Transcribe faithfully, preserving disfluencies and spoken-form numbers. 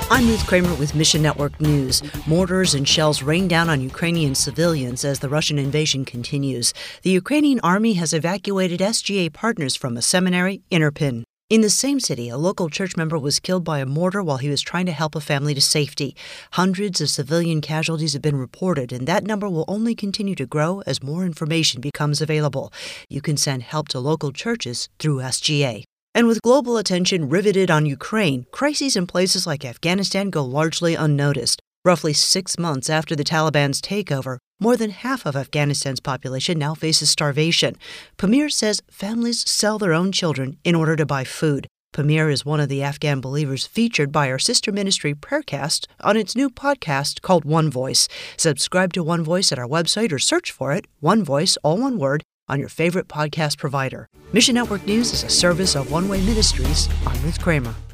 I'm Ruth Kramer with Mission Network News. Mortars and shells rain down on Ukrainian civilians as the Russian invasion continues. The Ukrainian army has evacuated S G A partners from a seminary, Irpin. In the same city, a local church member was killed by a mortar while he was trying to help a family to safety. Hundreds of civilian casualties have been reported, and that number will only continue to grow as more information becomes available. You can send help to local churches through S G A. And with global attention riveted on Ukraine, crises in places like Afghanistan go largely unnoticed. Roughly six months after the Taliban's takeover, more than half of Afghanistan's population now faces starvation. Pamir says families sell their own children in order to buy food. Pamir is one of the Afghan believers featured by our sister ministry Prayercast on its new podcast called One Voice. Subscribe to One Voice at our website or search for it, One Voice, all one word, on your favorite podcast provider. Mission Network News is a service of One Way Ministries. I'm Ruth Kramer.